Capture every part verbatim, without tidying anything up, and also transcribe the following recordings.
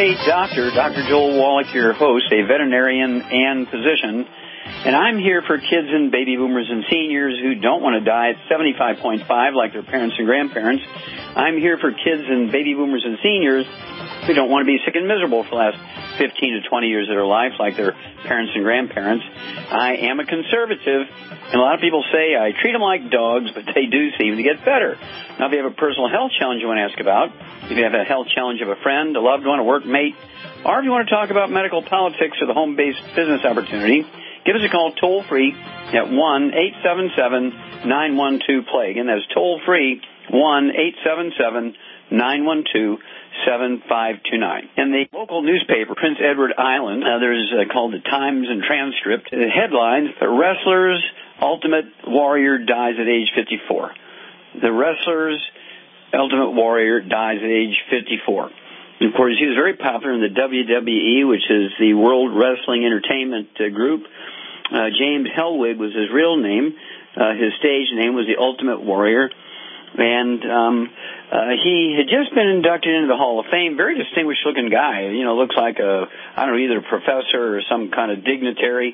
Hey, Doctor, Doctor Joel Wallach, your host, a veterinarian and physician, and I'm here for kids and baby boomers and seniors who don't want to die at seventy-five point five like their parents and grandparents. I'm here for kids and baby boomers and seniors who don't want to be sick and miserable for the last fifteen to twenty years of their life like their parents and grandparents. I am a conservative, and a lot of people say I treat them like dogs, but they do seem to get better. Now, if you have a personal health challenge you want to ask about, if you have a health challenge of a friend, a loved one, a workmate, or if you want to talk about medical politics or the home-based business opportunity, give us a call toll-free at one eight seven seven, nine one two, play. Again, that's toll-free, one eight seven seven, nine one two, seven five two nine. In the local newspaper, Prince Edward Island, uh, there's uh, called the Times and Transcript. The headlines, the wrestler's ultimate warrior dies at age fifty-four. The wrestler's ultimate warrior dies at age fifty-four. Of course, he was very popular in the W W E, which is the World Wrestling Entertainment uh, Group. Uh, James Hellwig was his real name. Uh, his stage name was the Ultimate Warrior. And um, uh, he had just been inducted into the Hall of Fame. Very distinguished-looking guy. You know, looks like a, I don't know, either a professor or some kind of dignitary.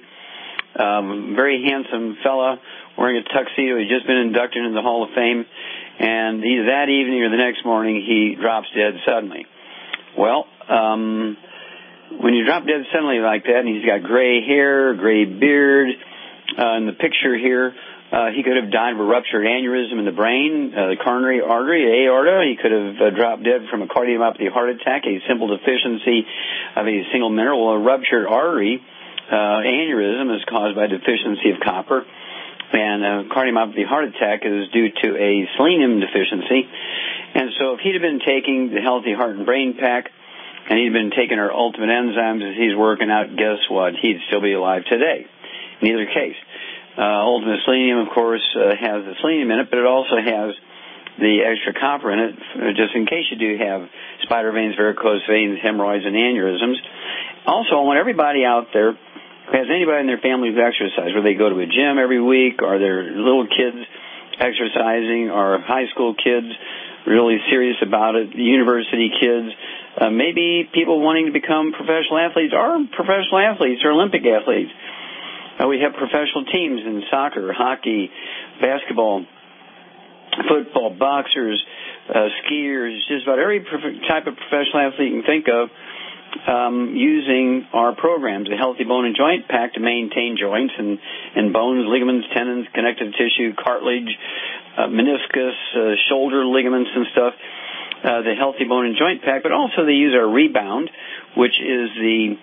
Um, very handsome fella wearing a tuxedo. He'd just been inducted into the Hall of Fame. And either that evening or the next morning, he drops dead suddenly. Well, um, when you drop dead suddenly like that, and he's got gray hair, gray beard, uh, in the picture here, uh, he could have died of a ruptured aneurysm in the brain, uh, the coronary artery, aorta. He could have uh, dropped dead from a cardiomyopathy heart attack, a simple deficiency of a single mineral. A ruptured artery uh, aneurysm is caused by deficiency of copper, and a cardiomyopathy heart attack is due to a selenium deficiency. And so if he'd have been taking the Healthy Heart and Brain Pack, and he'd been taking our ultimate enzymes as he's working out, guess what? He'd still be alive today. In either case. Uh, ultimate selenium, of course, uh, has the selenium in it, but it also has the extra copper in it, just in case you do have spider veins, varicose veins, hemorrhoids, and aneurysms. Also, I want everybody out there who has anybody in their family who exercises, whether they go to a gym every week, or their little kids exercising, or high school kids really serious about it, university kids, uh, maybe people wanting to become professional athletes or professional athletes or Olympic athletes. Uh, we have professional teams in soccer, hockey, basketball, football, boxers, uh, skiers, just about every prof- type of professional athlete you can think of, um, using our programs, the Healthy Bone and Joint Pack to maintain joints and, and bones, ligaments, tendons, connective tissue, cartilage, uh, meniscus, uh, shoulder ligaments and stuff, uh, the Healthy Bone and Joint Pack, but also they use our Rebound, which is the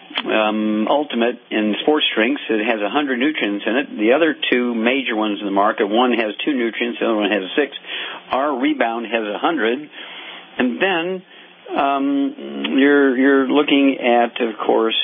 um, ultimate in sports drinks. It has one hundred nutrients in it. The other two major ones in the market, one has two nutrients, the other one has six. Our Rebound has one hundred. And then Um, you're you're looking at, of course,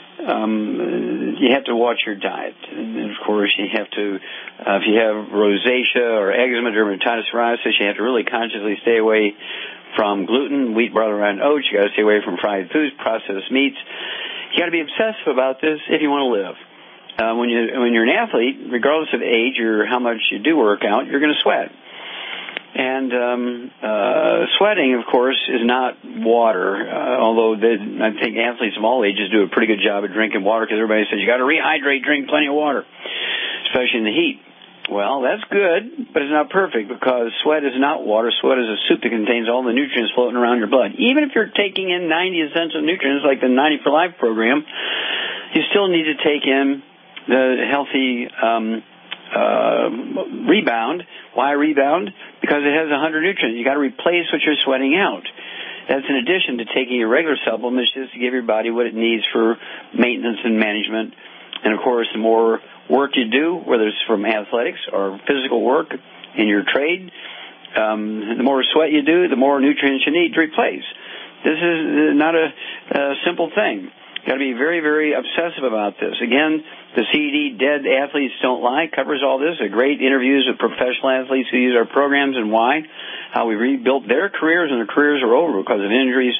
um, you have to watch your diet. And, of course, you have to, uh, if you have rosacea or eczema, dermatitis, psoriasis, you have to really consciously stay away from gluten, wheat, barley, rye, and oats. You got to stay away from fried foods, processed meats. You got to be obsessive about this if you want to live. Uh, when you when you're an athlete, regardless of age or how much you do work out, you're going to sweat. And um, uh, sweating, of course, is not water, uh, although they, I think athletes of all ages do a pretty good job of drinking water because everybody says you got to rehydrate, drink plenty of water, especially in the heat. Well, that's good, but it's not perfect because sweat is not water. Sweat is a soup that contains all the nutrients floating around your blood. Even if you're taking in ninety essential nutrients like the ninety for Life program, you still need to take in the healthy um, uh, Rebound. Why Rebound? Because it has one hundred nutrients. You got to replace what you're sweating out. That's in addition to taking your regular supplements just to give your body what it needs for maintenance and management. And, of course, the more work you do, whether it's from athletics or physical work in your trade, um, the more sweat you do, the more nutrients you need to replace. This is not a, a simple thing. You've got to be very, very obsessive about this. Again, the C D, Dead Athletes Don't Lie, covers all this. A great interviews with professional athletes who use our programs and why, how we rebuilt their careers, and their careers are over because of injuries.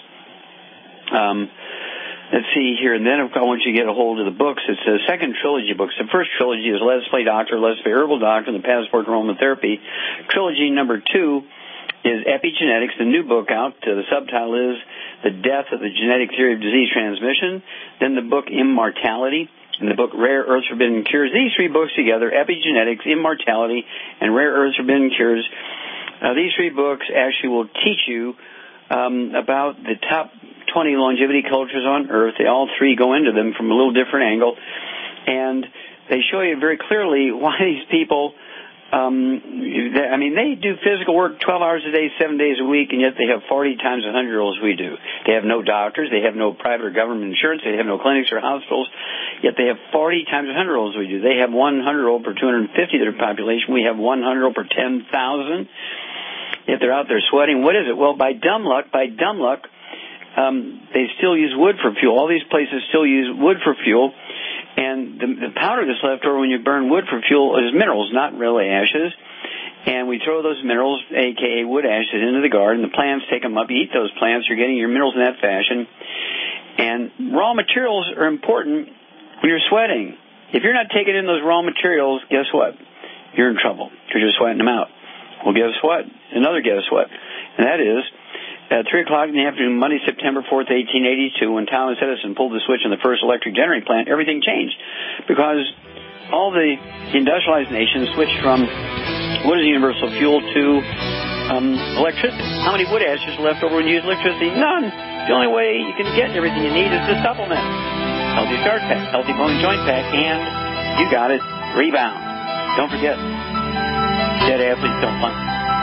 Um, let's see here. And then I want you to get a hold of the books. It's the second trilogy books. The first trilogy is Let's Play Doctor, Let's Play Herbal Doctor, and the Passport to Aromatherapy. Trilogy number two is Epigenetics, the new book out. Uh, the subtitle is The Death of the Genetic Theory of Disease Transmission. Then the book Immortality, and the book Rare Earths Forbidden Cures. These three books together, Epigenetics, Immortality, and Rare Earths Forbidden Cures, uh, these three books actually will teach you um, about the top twenty longevity cultures on Earth. They all three go into them from a little different angle, and they show you very clearly why these people, um, they, I mean, they do physical work twelve hours a day, seven days a week, and yet they have forty times the hundred-year-olds we do. They have no doctors. They have no private or government insurance. They have no clinics or hospitals, yet they have forty times the hundred-year-olds we do. They have one hundred-year-old per two hundred fifty of their population. We have one hundred-year-old per ten thousand. Yet they're out there sweating. What is it? Well, by dumb luck, by dumb luck, um, they still use wood for fuel. All these places still use wood for fuel. And the, the powder that's left over when you burn wood for fuel is minerals, not really ashes. And we throw those minerals, a k a wood ashes, into the garden. The plants take them up. You eat those plants. You're getting your minerals in that fashion. And raw materials are important when you're sweating. If you're not taking in those raw materials, guess what? You're in trouble because you're sweating them out. Well, guess what? Another guess what? And that is, at three o'clock in the afternoon, Monday, September fourth, eighteen eighty-two, when Thomas Edison pulled the switch on the first electric generating plant, everything changed. Because all the industrialized nations switched from wood as a universal fuel to um, electricity. How many wood ashes are left over when you use electricity? None. The only way you can get everything you need is to supplement. Healthy Start Pack, Healthy Bone Joint Pack, and you got it, Rebound. Don't forget, dead athletes don't fun.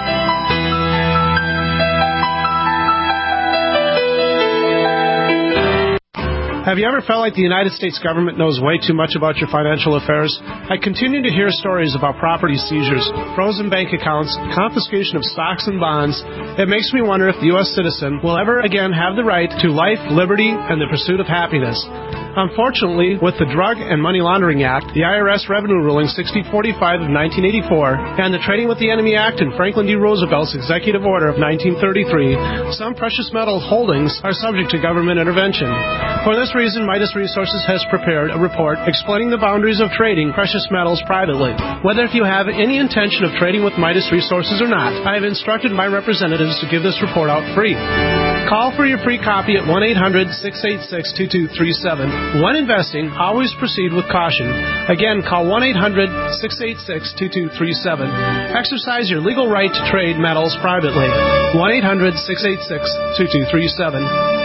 Have you ever felt like the United States government knows way too much about your financial affairs? I continue to hear stories about property seizures, frozen bank accounts, confiscation of stocks and bonds. It makes me wonder if the U S citizen will ever again have the right to life, liberty, and the pursuit of happiness. Unfortunately, with the Drug and Money Laundering Act, the I R S Revenue Ruling sixty forty-five of nineteen eighty-four, and the Trading with the Enemy Act and Franklin D. Roosevelt's Executive Order of nineteen thirty-three, some precious metal holdings are subject to government intervention. For this reason, Midas Resources has prepared a report explaining the boundaries of trading precious metals privately. Whether if you have any intention of trading with Midas Resources or not, I have instructed my representatives to give this report out free. Call for your free copy at one eight hundred, six eight six, two two three seven. When investing, always proceed with caution. Again, call one eight hundred, six eight six, two two three seven. Exercise your legal right to trade metals privately. one eight hundred, six eight six, two two three seven.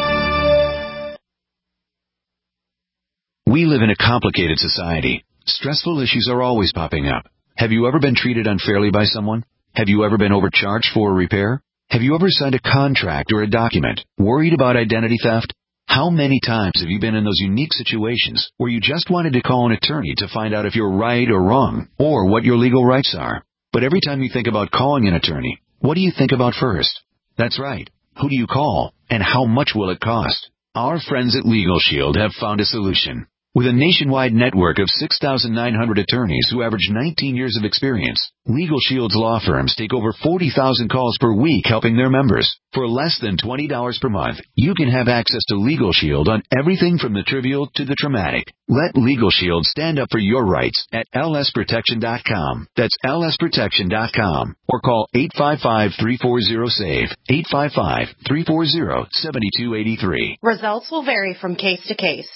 We live in a complicated society. Stressful issues are always popping up. Have you ever been treated unfairly by someone? Have you ever been overcharged for a repair? Have you ever signed a contract or a document worried about identity theft? How many times have you been in those unique situations where you just wanted to call an attorney to find out if you're right or wrong, or what your legal rights are? But every time you think about calling an attorney, what do you think about first? That's right. Who do you call, and how much will it cost? Our friends at Legal Shield have found a solution. With a nationwide network of six thousand nine hundred attorneys who average nineteen years of experience, Legal Shield's law firms take over forty thousand calls per week helping their members. For less than twenty dollars per month, you can have access to Legal Shield on everything from the trivial to the traumatic. Let Legal Shield stand up for your rights at L S protection dot com. That's L S protection dot com. Or call eight five five, three four zero, S A V E, eight five five, three four zero, seven two eight three. Results will vary from case to case.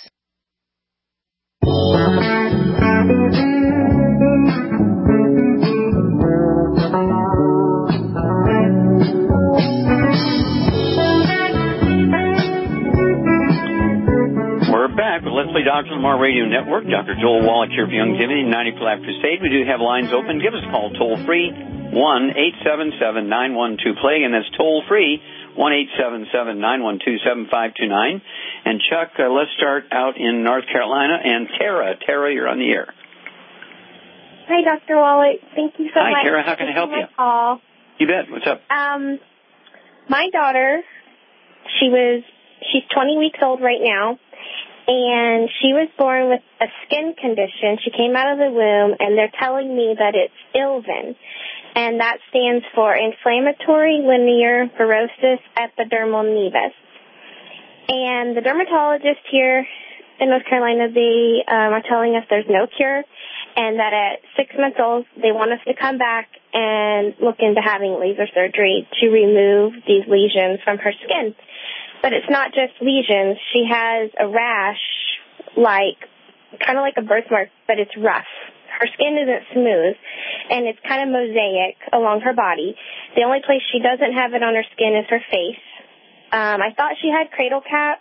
We're back with Let's Play Doctor Lamar Radio Network. Doctor Joel Wallach here for Youngevity, ninety Flat Crusade. We do have lines open. Give us a call toll free, one eight seven seven, nine one two, plague, and that's toll free, one eight seven seven, nine one two, seven five two nine. And Chuck, uh, let's start out in North Carolina. And Tara, Tara, you're on the air. Hi, Doctor Wallach. Thank you so Hi, much. Hi, Tara. How can I help you? Call. You bet. What's up? Um, my daughter, she was, she's twenty weeks old right now, and she was born with a skin condition. She came out of the womb, and they're telling me that it's I L V N, and that stands for Inflammatory Linear Verrucosis Epidermal Nevus. And the dermatologist here in North Carolina, they um, are telling us there's no cure. and that at six months old, they want us to come back and look into having laser surgery to remove these lesions from her skin. But it's not just lesions. She has a rash, like, kind of like a birthmark, but it's rough. Her skin isn't smooth, and it's kind of mosaic along her body. The only place she doesn't have it on her skin is her face. Um, I thought she had cradle cap,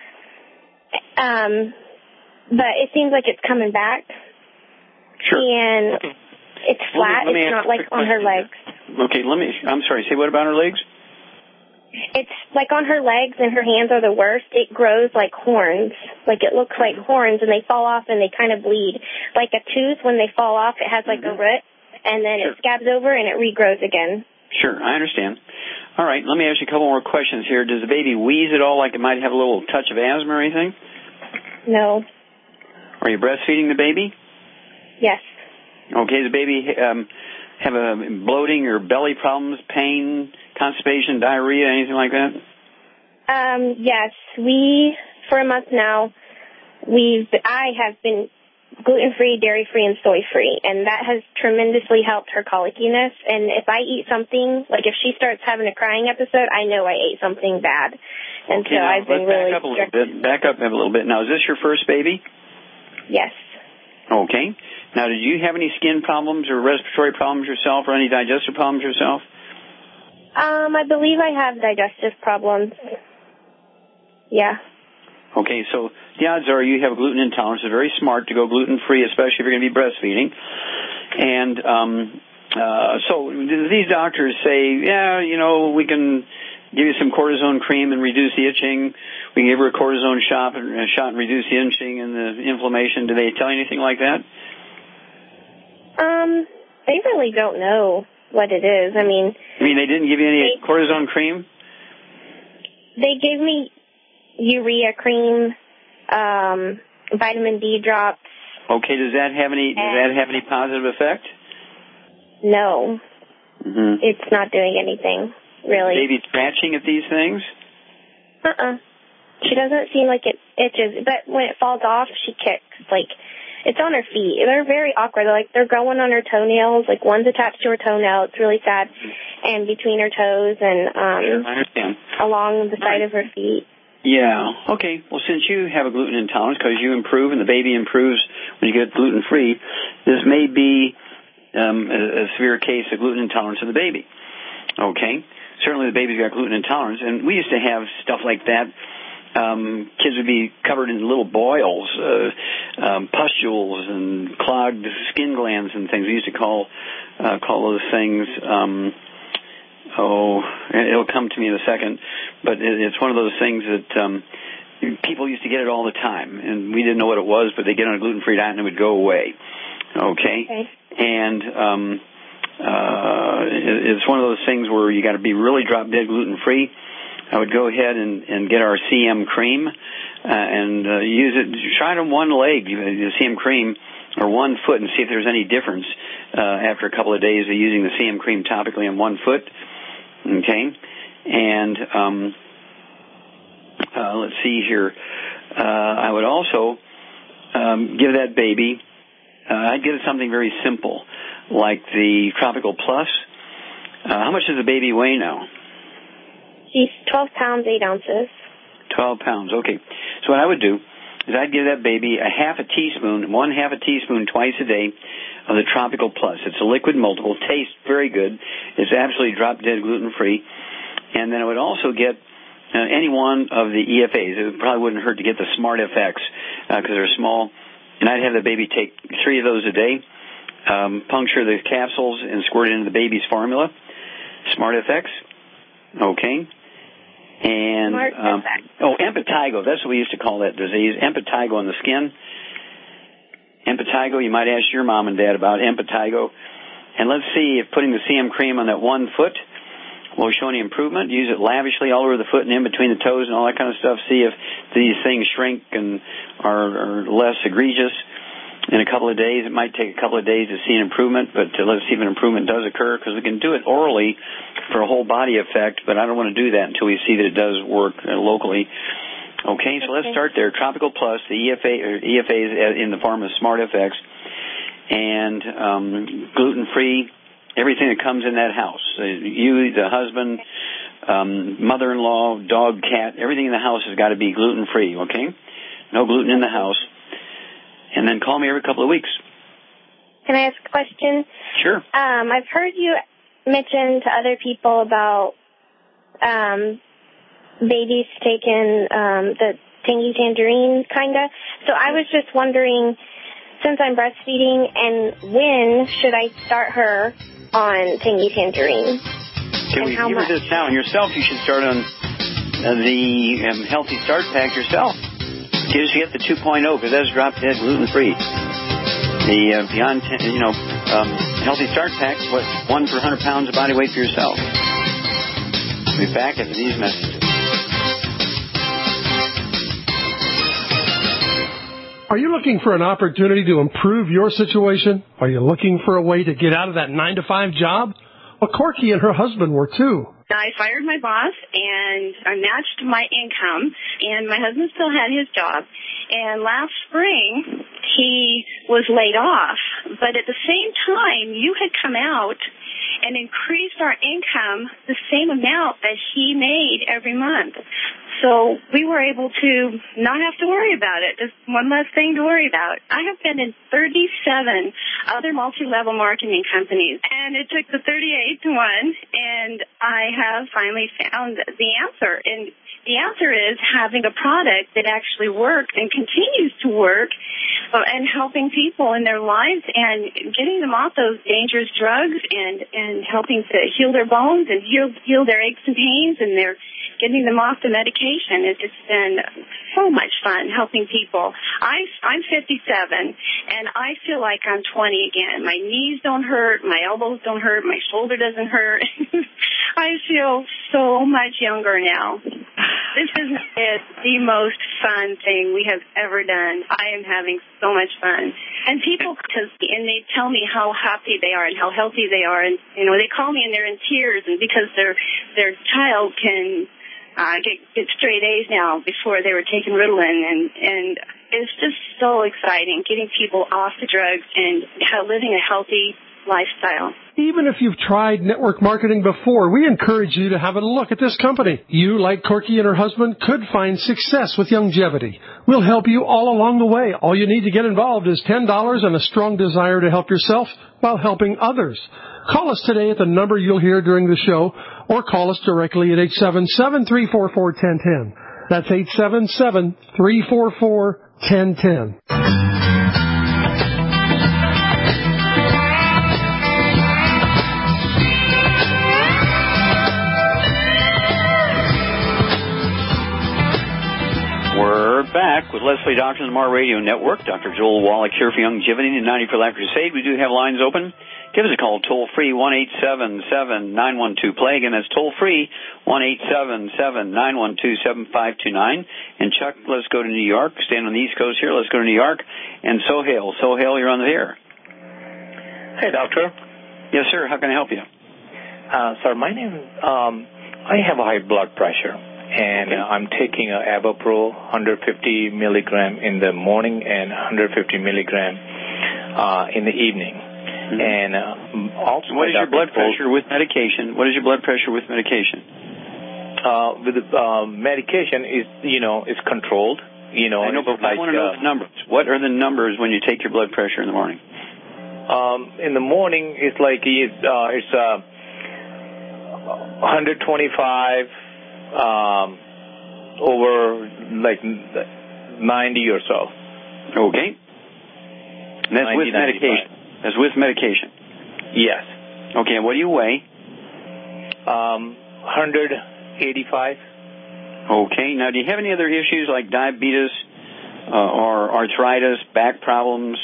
um, but it seems like it's coming back. Sure. And okay. it's flat. Let me, let me it's not like on her legs. Okay, let me, I'm sorry, say what about her legs? It's like on her legs and her hands are the worst. It grows like horns. Like it looks like horns, and they fall off and they kind of bleed. Like a tooth, when they fall off, it has like mm-hmm. a root, and then sure. it scabs over and it regrows again. Sure, I understand. All right, let me ask you a couple more questions here. Does the baby wheeze at all, like it might have a little touch of asthma or anything? No. Are you breastfeeding the baby? Yes. Okay, does the baby um, have a bloating or belly problems, pain, constipation, diarrhea, anything like that? Um, yes. We, for a month now, we've, I have been gluten-free, dairy-free, and soy-free, and that has tremendously helped her colickiness. And if I eat something, like if she starts having a crying episode, I know I ate something bad. And okay, so now, I've been let's really back up a little bit. Back up a little bit. Now, is this your first baby? Yes. Okay. Now, did you have any skin problems or respiratory problems yourself, or any digestive problems yourself? Um, I believe I have digestive problems. Yeah. Okay, so the odds are you have a gluten intolerance. It's very smart to go gluten-free, especially if you're going to be breastfeeding. And um, uh, so these doctors say, yeah, you know, we can give you some cortisone cream and reduce the itching. We can give her a cortisone shot and, a shot and reduce the itching and the inflammation. Do they tell you anything like that? Um, they really don't know what it is. I mean... I mean, they didn't give you any they, cortisone cream? They gave me urea cream, um, vitamin D drops. Okay, does that have any, does that have any positive effect? No. Mm-hmm. It's not doing anything, really. Baby scratching at these things? Uh-uh. She doesn't seem like it itches, but when it falls off, she kicks. Like, it's on her feet. They're very awkward. They're like, they're growing on her toenails. Like, one's attached to her toenail. It's really sad. And between her toes and um, sure, I understand. along the side right. of her feet. Yeah. Okay. Well, since you have a gluten intolerance, because you improve and the baby improves when you get gluten-free, this may be um, a, a severe case of gluten intolerance of the baby. Okay. Certainly the baby's got gluten intolerance, and we used to have stuff like that. Um, kids would be covered in little boils, uh, um, pustules, and clogged skin glands and things. We used to call uh, call those things. Um, oh, it'll come to me in a second, but it, it's one of those things that um, people used to get it all the time, and we didn't know what it was, but they get on a gluten-free diet and it would go away. Okay, okay. and um, uh, it, it's one of those things where you got to be really drop dead gluten-free. I would go ahead and, and get our C M cream uh, and uh, use it. Try it on one leg, the C M cream, or one foot, and see if there's any difference uh, after a couple of days of using the C M cream topically on one foot. Okay, and um, uh, let's see here. Uh, I would also um, give that baby. Uh, I'd give it something very simple, like the Tropical Plus. Uh, how much does the baby weigh now? She's twelve pounds, eight ounces. twelve pounds, okay. So what I would do is I'd give that baby a half a teaspoon, one half a teaspoon twice a day of the Tropical Plus. It's a liquid multiple, tastes very good. It's absolutely drop-dead gluten-free. And then I would also get uh, any one of the E F As. It probably wouldn't hurt to get the Smart F X because uh, they're small. And I'd have the baby take three of those a day, um, puncture the capsules, and squirt it into the baby's formula. Smart F X, okay. And, um, oh, impetigo, that's what we used to call that disease, impetigo in the skin. Impetigo, you might ask your mom and dad about impetigo. And let's see if putting the C M cream on that one foot will show any improvement. Use it lavishly all over the foot and in between the toes and all that kind of stuff. See if these things shrink and are, are less egregious. In a couple of days, it might take a couple of days to see an improvement, but uh, let's see if an improvement does occur, because we can do it orally for a whole body effect, but I don't want to do that until we see that it does work uh, locally. Okay, so okay. Let's start there. Tropical Plus, the E F A or E F As in the form of Smart F X, and um, gluten-free, everything that comes in that house. Uh, you, the husband, um, mother-in-law, dog, cat, everything in the house has got to be gluten-free, okay? No gluten in the house. And then call me every couple of weeks. Can I ask a question? Sure. Um, I've heard you mention to other people about um, babies taking um, the tangy tangerine, kind of. So I was just wondering, since I'm breastfeeding, and when should I start her on tangy tangerine? Can we give her this now? And yourself, you should start on uh, the um, Healthy Start Pack yourself. You should get the two point oh, because that's drop-dead gluten-free. The uh, Beyond, you know, um, Healthy Start Pack, what, one per one hundred pounds of body weight for yourself. We'll be back after these messages. Are you looking for an opportunity to improve your situation? Are you looking for a way to get out of that nine to five job? Well, Corky and her husband were too. I fired my boss, and I matched my income, and my husband still had his job. And last spring, he was laid off. But at the same time, you had come out and increased our income the same amount that he made every month. So we were able to not have to worry about it. Just one less thing to worry about. I have been in thirty-seven other multi-level marketing companies, and it took the thirty-eighth one, and I have finally found the answer. And the answer is having a product that actually works and continues to work, uh, and helping people in their lives and getting them off those dangerous drugs, and, and helping to heal their bones and heal, heal their aches and pains, and their getting them off the medication. It's just been so much fun helping people. I, I'm fifty-seven, and I feel like I'm twenty again. My knees don't hurt, my elbows don't hurt, my shoulder doesn't hurt. I feel so much younger now. This is the most fun thing we have ever done. I am having so much fun. And people, cause, and they tell me how happy they are and how healthy they are. And, you know, they call me and they're in tears, and because their their child can uh, get, get straight A's now before they were taking Ritalin. And, and it's just so exciting getting people off the drugs and how, living a healthy lifestyle. Even if you've tried network marketing before, we encourage you to have a look at this company. You, like Corky and her husband, could find success with Youngevity. We'll help you all along the way. All you need to get involved is ten dollars and a strong desire to help yourself while helping others. Call us today at the number you'll hear during the show, or call us directly at eight seven seven, three four four, one zero one zero. That's eight seven seven, three four four, one zero one zero. We're back with Leslie Doctor on the Mar Radio Network. Doctor Joel Wallach here for Youngevity and ninety for Life Crusade. We do have lines open. Give us a call toll-free, one eight seven seven, nine one two, play. Again, that's toll-free, one eight seven seven, nine one two, seven five two nine. And Chuck, let's go to New York. Staying on the East Coast here, let's go to New York. And Sohail. Sohail, you're on the air. Hey, doctor. Yes, sir. How can I help you? Uh, sir, my name, um, I have high blood pressure, and uh, I'm taking a Avapro one hundred fifty milligram in the morning and one hundred fifty milligram uh, in the evening. Mm-hmm. And uh, also, what is your blood pressure with medication? What is your blood pressure with medication? Uh, with the uh, medication is, you know, is controlled. You know, I know, but like, I want to know uh, the numbers. What are the numbers when you take your blood pressure in the morning? Um, in the morning, it's like it's uh, it's uh, one twenty-five um, over like ninety or so. Okay. And that's ninety, with medication. That's with medication. Yes. Okay. And what do you weigh? Um, one eighty-five. Okay. Now, do you have any other issues like diabetes uh, or arthritis, back problems?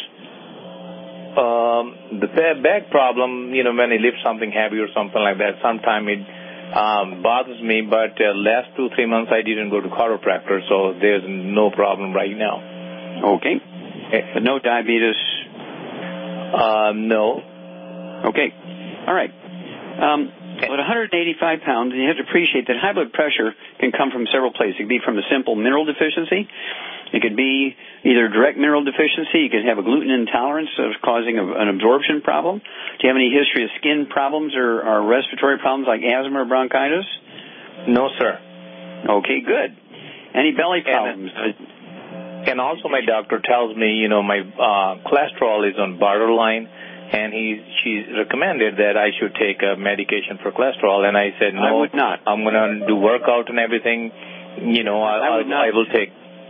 Um, the back problem, you know, when I lift something heavy or something like that, sometimes it um, bothers me, but uh, last two, three months I didn't go to chiropractor, so there's no problem right now. Okay. But no diabetes? Uh, no. Okay. All right. Um, at one hundred eighty-five pounds, you have to appreciate that high blood pressure can come from several places. It can be from a simple mineral deficiency. It could be either direct mineral deficiency. You could have a gluten intolerance that's causing a, an absorption problem. Do you have any history of skin problems or, or respiratory problems like asthma or bronchitis? No, sir. Okay, good. Any belly problems? And, and also my doctor tells me, you know, my uh, cholesterol is on borderline, and he she recommended that I should take a medication for cholesterol, and I said, no, I would not. I'm going to do workout and everything. You know, I, I, would not, I will take.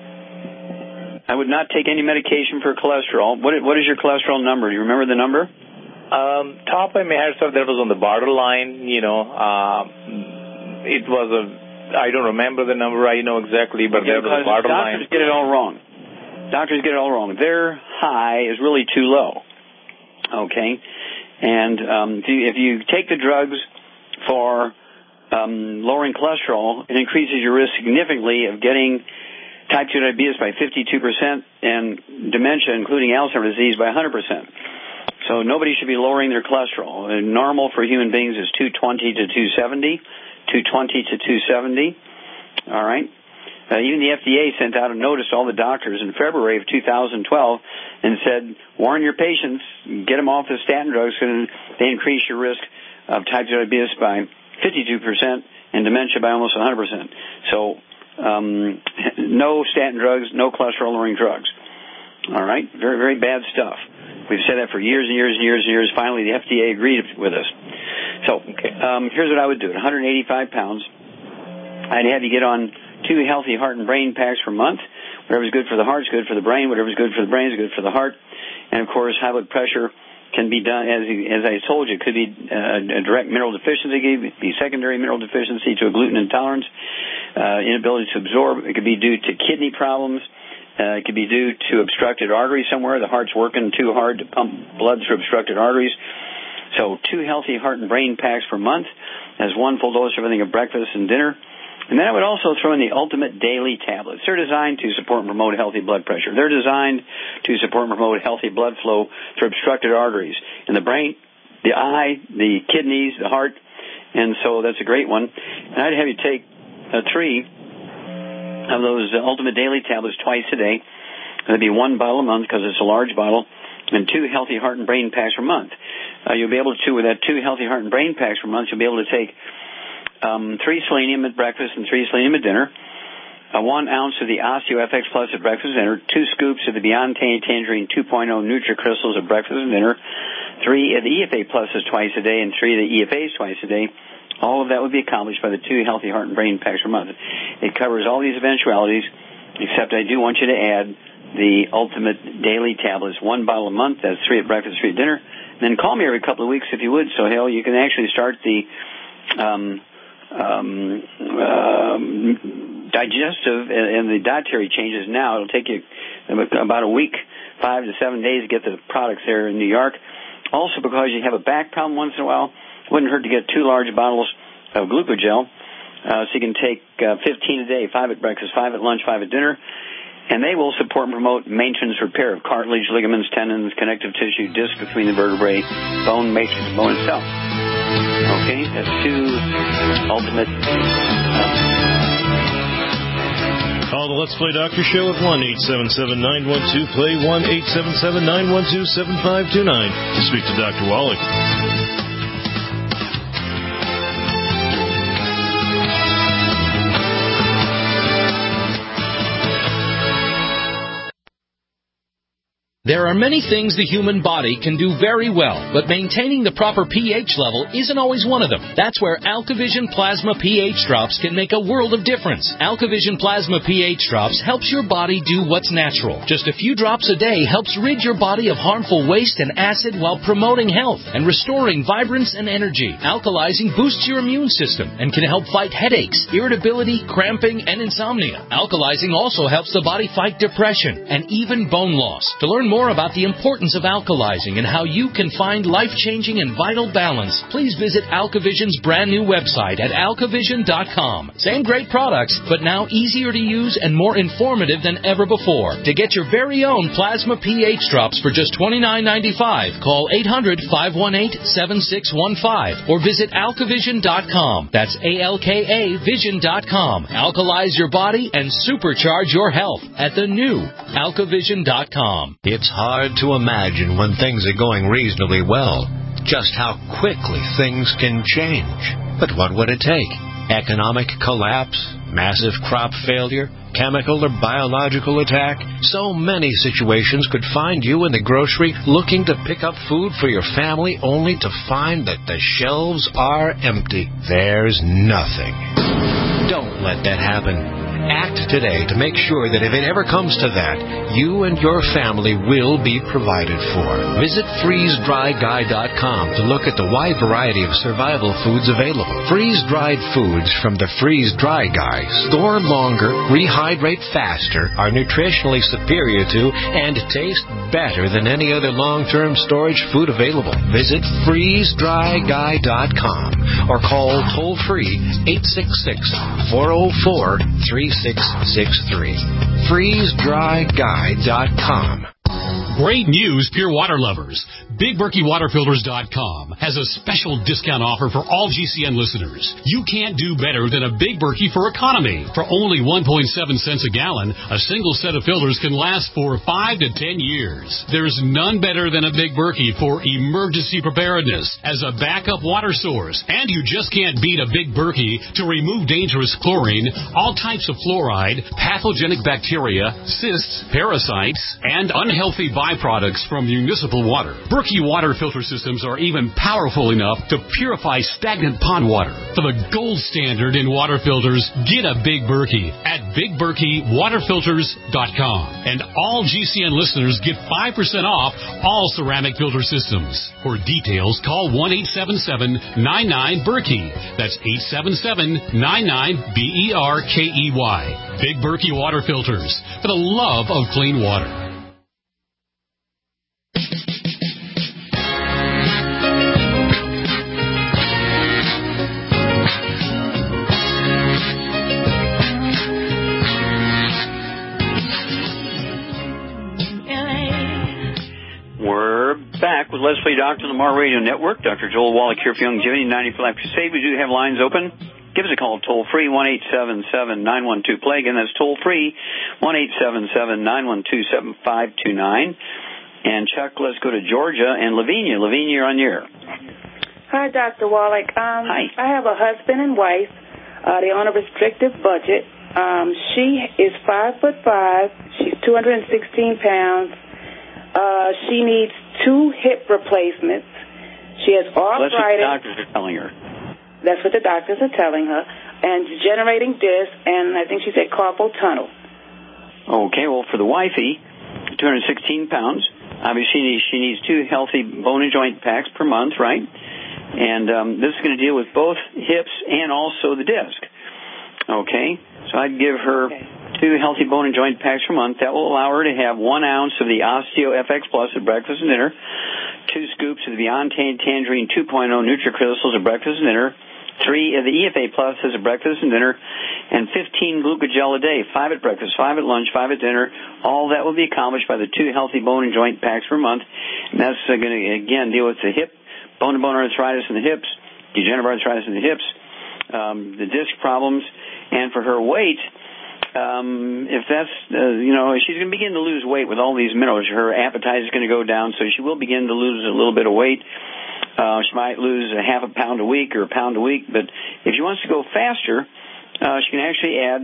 I would not take any medication for cholesterol. What What is your cholesterol number? Do you remember the number? Um, top of my head, sir, that was on the borderline. You know, uh, it was a. I don't remember the number. I know exactly, but okay, there was a borderline. Doctors get it all wrong. Doctors get it all wrong. Their high is really too low. Okay, and um, if, you, if you take the drugs for um, lowering cholesterol, it increases your risk significantly of getting type two diabetes by fifty-two percent and dementia, including Alzheimer's disease, by one hundred percent. So nobody should be lowering their cholesterol. And normal for human beings is two twenty to two seventy, two twenty to two seventy. All right. Uh, even the F D A sent out a notice to all the doctors in February of two thousand twelve and said, warn your patients, get them off the statin drugs because they increase your risk of type two diabetes by fifty-two percent and dementia by almost one hundred percent. So um, no statin drugs, no cholesterol-lowering drugs. All right? Very, very bad stuff. We've said that for years and years and years and years. Finally, the F D A agreed with us. So okay, um, here's what I would do. At one hundred eighty-five pounds, I'd have you get on two healthy heart and brain packs per month. Whatever's good for the heart is good for the brain. Whatever's good for the brain is good for the heart. And, of course, high blood pressure can be done, as as I told you, it could be uh, a direct mineral deficiency, it could be secondary mineral deficiency to a gluten intolerance, uh, inability to absorb. It could be due to kidney problems. Uh, it could be due to obstructed arteries somewhere. The heart's working too hard to pump blood through obstructed arteries. So two healthy heart and brain packs per month, as one full dose of everything at breakfast and dinner. And then I would also throw in the Ultimate Daily Tablets. They're designed to support and promote healthy blood pressure. They're designed to support and promote healthy blood flow through obstructed arteries in the brain, the eye, the kidneys, the heart. And so that's a great one. And I'd have you take uh, three of those uh, Ultimate Daily Tablets twice a day. That'd be one bottle a month because it's a large bottle, and two healthy heart and brain packs per month. Uh, you'll be able to, with that two healthy heart and brain packs per month, you'll be able to take Um, three selenium at breakfast and three selenium at dinner, uh, one ounce of the OsteoFX Plus at breakfast and dinner, two scoops of the Beyond Tangerine two point oh NutriCrystals at breakfast and dinner, three of the E F A Pluses twice a day, and three of the E F As twice a day. All of that would be accomplished by the two healthy heart and brain packs per month. It covers all these eventualities, except I do want you to add the Ultimate Daily Tablets, one bottle a month. That's three at breakfast, three at dinner. And then call me every couple of weeks if you would, so hell, you can actually start the um, Um, um, digestive and, and the dietary changes now. It'll take you about a week, five to seven days to get the products there in New York. Also, because you have a back problem once in a while, it wouldn't hurt to get two large bottles of Glucogel, uh, so you can take uh, fifteen a day, five at breakfast, five at lunch, five at dinner. And they will support and promote maintenance repair of cartilage, ligaments, tendons, connective tissue, disc between the vertebrae, bone matrix, bone itself. Okay, that's two ultimate. Um, Call the Let's Play Doctor Show at one eight seven seven, nine one two, play, one eight seven seven, nine one two, seven five two nine to speak to Doctor Wallach. There are many things the human body can do very well, but maintaining the proper pH level isn't always one of them. That's where AlkaVision Plasma pH Drops can make a world of difference. AlkaVision Plasma pH Drops helps your body do what's natural. Just a few drops a day helps rid your body of harmful waste and acid while promoting health and restoring vibrance and energy. Alkalizing boosts your immune system and can help fight headaches, irritability, cramping, and insomnia. Alkalizing also helps the body fight depression and even bone loss. To learn more about the importance of alkalizing and how you can find life-changing and vital balance, please visit AlkaVision's brand new website at alkavision dot com. Same great products, but now easier to use and more informative than ever before. To get your very own Plasma pH drops for just twenty-nine ninety-five, call eight hundred, five one eight, seven six one five or visit alkavision dot com. That's A L K A vision dot com. Alkalize your body and supercharge your health at the new alkavision dot com. It's hard to imagine when things are going reasonably well just how quickly things can change. But what would it take? Economic collapse? Massive crop failure? Chemical or biological attack? So many situations could find you in the grocery looking to pick up food for your family only to find that the shelves are empty. There's nothing. Don't let that happen. Act today to make sure that if it ever comes to that, you and your family will be provided for. Visit freeze dry guy dot com to look at the wide variety of survival foods available. Freeze-dried foods from the Freeze Dry Guy store longer, rehydrate faster, are nutritionally superior to, and taste better than any other long-term storage food available. Visit freeze dry guy dot com or call toll-free eight six six, four oh four, three six six three. freeze dry guy dot com. Great news, Pure Water lovers. Big Berkey Water Filters dot com has a special discount offer for all G C N listeners. You can't do better than a Big Berkey for economy. For only one point seven cents a gallon, a single set of filters can last for five to ten years. There's none better than a Big Berkey for emergency preparedness as a backup water source. And you just can't beat a Big Berkey to remove dangerous chlorine, all types of fluoride, pathogenic bacteria, cysts, parasites, and unhealthy byproducts from municipal water. Berkey water filter systems are even powerful enough to purify stagnant pond water. For the gold standard in water filters, get a Big Berkey at Big Berkey Water Filters dot com. And all G C N listeners get five percent off all ceramic filter systems. For details, call one eight seven seven, nine nine, Berkey. That's eight seven seven, nine nine, B E R K E Y. Big Berkey Water Filters, for the love of clean water. We're back with Leslie Doctor on the Mar Radio Network. Doctor Joel Wallach here for Youngevity ninety for Life Crusade. We do have lines open. Give us a call toll-free, one eight seven seven, nine one two, play. Again, that's toll-free, one eight seven seven, nine one two, seven five two nine. And, Chuck, let's go to Georgia and Lavinia. Lavinia, you're on the air. Hi, Doctor Wallach. Um, Hi. I have a husband and wife. Uh, they own a restrictive budget. Um, she is five foot five. She's two hundred sixteen pounds. Uh, she needs two hip replacements. She has arthritis. That's what the doctors are telling her. That's what the doctors are telling her. And generating disc, and I think she said carpal tunnel. Okay, well, for the wifey, two hundred sixteen pounds, obviously she needs, she needs two healthy bone and joint packs per month, right? And um, this is going to deal with both hips and also the disc. Okay, so I'd give her okay. two healthy bone and joint packs per month. That will allow her to have one ounce of the Osteo F X Plus at breakfast and dinner, two scoops of the Beyond Tangerine two point oh NutriCrystals at breakfast and dinner, three of the E F A Plus as a breakfast and dinner, and fifteen Glucogel a day, five at breakfast, five at lunch, five at dinner. All that will be accomplished by the two healthy bone and joint packs per month. And that's uh, going to, again, deal with the hip, bone-to-bone arthritis in the hips, degenerative arthritis in the hips, um, the disc problems, and for her weight, um, if that's, uh, you know, she's going to begin to lose weight with all these minerals. Her appetite is going to go down, so she will begin to lose a little bit of weight. Uh, she might lose a half a pound a week or a pound a week, but if she wants to go faster, uh, she can actually add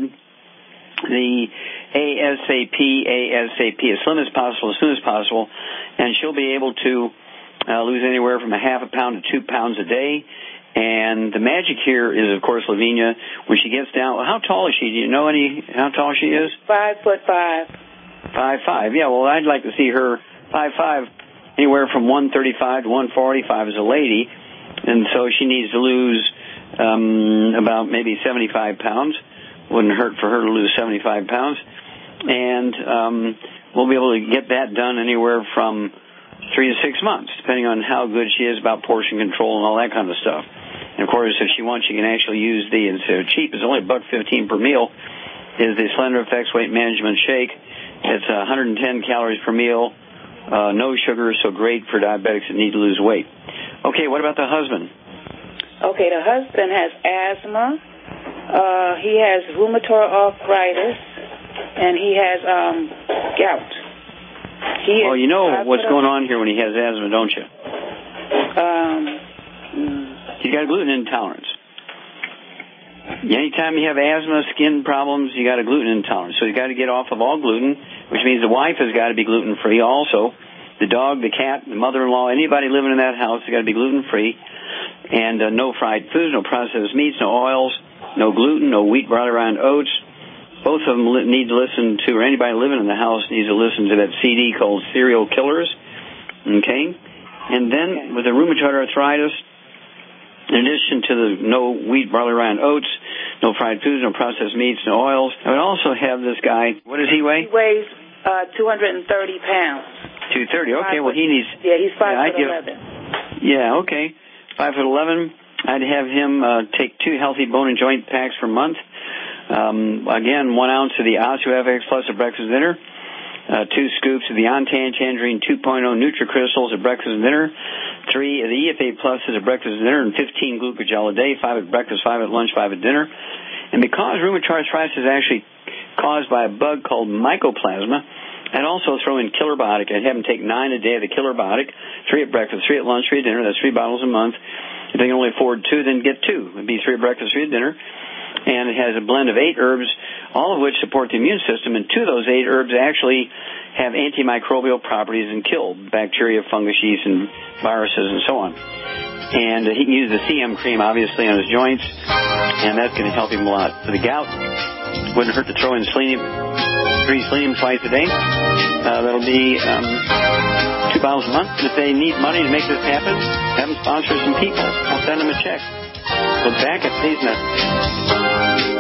the ASAP, ASAP, as slim as possible, as soon as possible, and she'll be able to uh, lose anywhere from a half a pound to two pounds a day. And the magic here is, of course, Lavinia, when she gets down, well, how tall is she? Do you know any, how tall she is? Five foot five. Five, five. Yeah, well, I'd like to see her five, five, anywhere from one thirty-five to one forty-five as a lady. And so she needs to lose um, about maybe seventy-five pounds. Wouldn't hurt for her to lose seventy-five pounds. and um, we'll be able to get that done anywhere from three to six months, depending on how good she is about portion control and all that kind of stuff. And, of course, if she wants, she can actually use the, instead of cheap, it's only a buck fifteen per meal, is the Slender Effects Weight Management Shake. It's one hundred ten calories per meal, uh, no sugar, so great for diabetics that need to lose weight. Okay, what about the husband? Okay, the husband has asthma. Uh, he has rheumatoid arthritis, and he has um, gout. He well, you know what's going on here when he has asthma, don't you? Um, He's got a gluten intolerance. Anytime you have asthma, skin problems, you got a gluten intolerance. So he's got to get off of all gluten, which means the wife has got to be gluten-free also. The dog, the cat, the mother-in-law, anybody living in that house has got to be gluten-free. And uh, no fried foods, no processed meats, no oils, no gluten, no wheat, barley, rye, and oats. Both of them need to listen to, or anybody living in the house needs to listen to that C D called Serial Killers. Okay? And then with the rheumatoid arthritis, in addition to the no wheat, barley, rye, and oats, no fried foods, no processed meats, no oils, I would also have this guy, what does he weigh? He weighs uh, two hundred thirty pounds. two thirty, okay, well he needs... Yeah, he's five yeah, foot give, eleven. Yeah, okay, five foot eleven. I'd have him uh, take two healthy bone and joint packs per month. Um, again, one ounce of the OsteoFX Plus at breakfast and dinner. Uh, two scoops of the Antan Tangerine two point oh NutriCrystals at breakfast and dinner, three of the E F A Pluses at breakfast and dinner, and fifteen Glucogel a day, five at breakfast, five at lunch, five at dinner. And because rheumatoid arthritis is actually caused by a bug called Mycoplasma, I'd also throw in Killer Biotic. I'd have them take nine a day of the Killer Biotic, three at breakfast, three at lunch, three at dinner. That's three bottles a month. If they can only afford two, then get two. It'd be three at breakfast, three at dinner. And it has a blend of eight herbs, all of which support the immune system, and two of those eight herbs actually have antimicrobial properties and kill bacteria, fungus, yeast, and viruses, and so on. And uh, he can use the C M cream, obviously, on his joints, and that's going to help him a lot. For the gout, wouldn't hurt to throw in selenium, three selenium twice a day. Uh, that'll be um, two bottles a month. If they need money to make this happen, have them sponsor some people. I'll send them a check. Look back at these messages.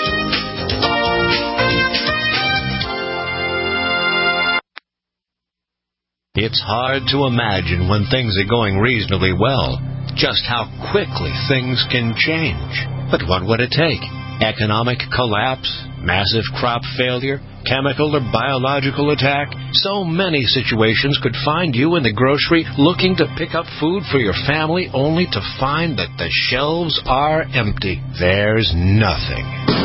It's hard to imagine when things are going reasonably well just how quickly things can change. But what would it take? Economic collapse? Massive crop failure? Chemical or biological attack? So many situations could find you in the grocery looking to pick up food for your family only to find that the shelves are empty. There's nothing.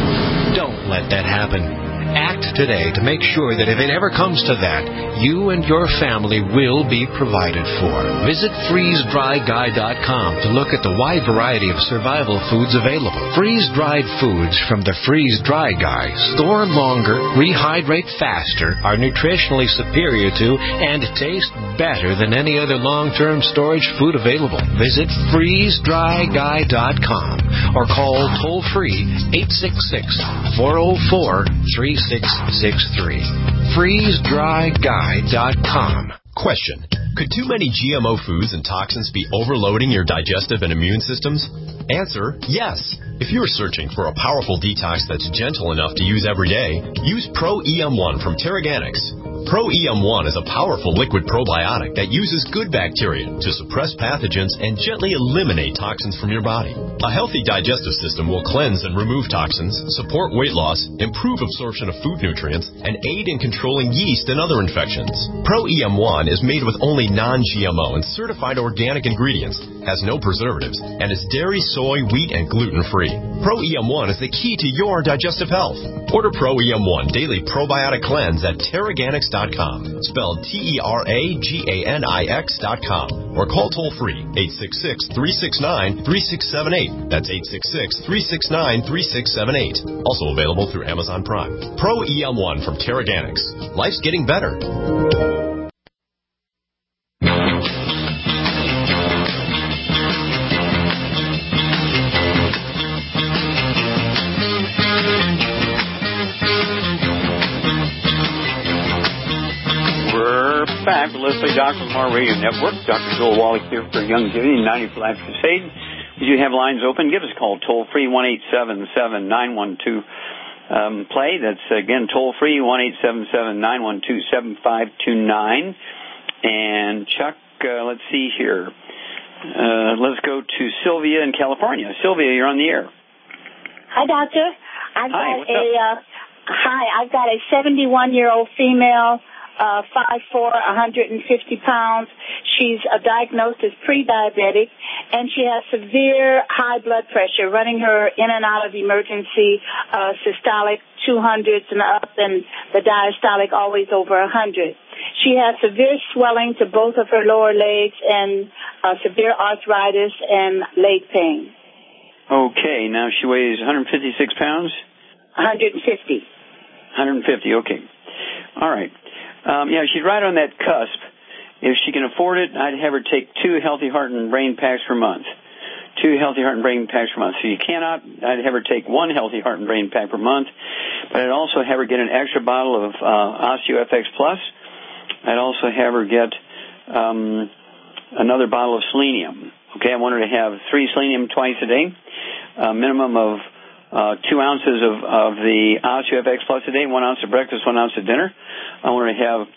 Don't let that happen. Act today to make sure that if it ever comes to that, you and your family will be provided for. Visit freeze dry guy dot com to look at the wide variety of survival foods available. Freeze-dried foods from the Freeze Dry Guy store longer, rehydrate faster, are nutritionally superior to, and taste better than any other long-term storage food available. Visit freeze dry guy dot com or call toll-free eight six six, four oh four, three six six three. freeze dry guy dot com. Question. Could too many G M O foods and toxins be overloading your digestive and immune systems? Answer, yes. If you're searching for a powerful detox that's gentle enough to use every day, use Pro E M one from Terraganics. Pro E M one is a powerful liquid probiotic that uses good bacteria to suppress pathogens and gently eliminate toxins from your body. A healthy digestive system will cleanse and remove toxins, support weight loss, improve absorption of food nutrients, and aid in controlling yeast and other infections. Pro E M one is made with only non-G M O and certified organic ingredients, has no preservatives, and is dairy, soy, wheat, and gluten-free. Pro E M one is the key to your digestive health. Order Pro E M one Daily Probiotic Cleanse at Terraganics dot com, spelled T E R A G A N I X dot com, or call toll-free eight six six, three six nine, three six seven eight. That's eight six six, three six nine, three six seven eight. Also available through Amazon Prime. Pro E M one from Terraganics. Life's getting better. Back to Let's Play Doctor Lamar Radio Network. Doctor Joel Wallach here for Young Giving, ninety for Life Crusade. If you have lines open, give us a call toll free one eight seven seven, nine one two, um, play. That's, again, toll-free, one eight seven seven, nine one two, seven five two nine. And, Chuck, uh, let's see here. Uh, let's go to Sylvia in California. Sylvia, you're on the air. Hi, Doctor. I've Hi, got what's a up? uh, hi. I've got a seventy-one-year-old female, uh, five foot four, one hundred fifty pounds. She's uh, diagnosed as pre-diabetic, and she has severe high blood pressure, running her in and out of emergency uh, systolic two hundreds and up, and the diastolic always over one hundred. She has severe swelling to both of her lower legs and uh, severe arthritis and leg pain. Okay, now she weighs one hundred fifty-six pounds? one hundred fifty. one hundred fifty, okay. All right. Um, yeah, she's right on that cusp. If she can afford it, I'd have her take two Healthy Heart and Brain packs per month. Two Healthy Heart and Brain packs per month. So you cannot, I'd have her take one Healthy Heart and Brain pack per month, but I'd also have her get an extra bottle of uh, OsteoFX Plus. I'd also have her get um, another bottle of selenium. Okay, I want her to have three selenium twice a day, a minimum of uh, two ounces of, of the OsteoFX Plus a day, one ounce at breakfast, one ounce at dinner. I want her to have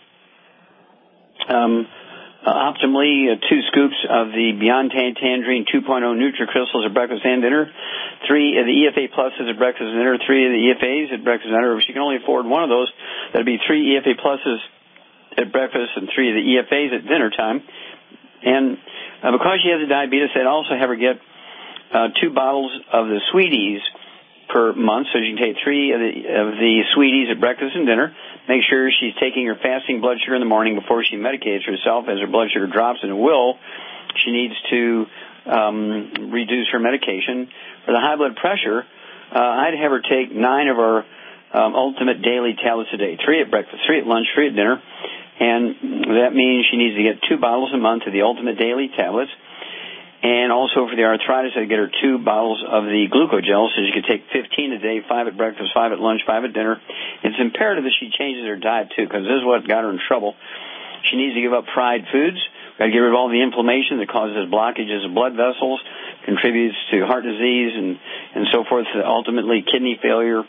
um, uh, optimally uh, two scoops of the Beyond Tan Tangerine two point oh NutriCrystals at breakfast and dinner, three of the E F A Pluses at breakfast and dinner, three of the E F As at breakfast and dinner. If she can only afford one of those, that'd be three E F A Pluses at breakfast and three of the E F As at dinner time. And uh, because she has a diabetes, I'd also have her get uh, two bottles of the Sweeties per month, so she can take three of the, of the Sweeties at breakfast and dinner. Make sure she's taking her fasting blood sugar in the morning before she medicates herself. As her blood sugar drops, and it will, she needs to um, reduce her medication. For the high blood pressure, uh, I'd have her take nine of our um, Ultimate Daily tablets a day, three at breakfast, three at lunch, three at dinner. And that means she needs to get two bottles a month of the Ultimate Daily tablets. And also for the arthritis, I'd get her two bottles of the glucogel, so she could take fifteen a day, five at breakfast, five at lunch, five at dinner. It's imperative that she changes her diet, too, because this is what got her in trouble. She needs to give up fried foods. Got to get rid of all the inflammation that causes blockages of blood vessels, contributes to heart disease and, and so forth, ultimately kidney failure,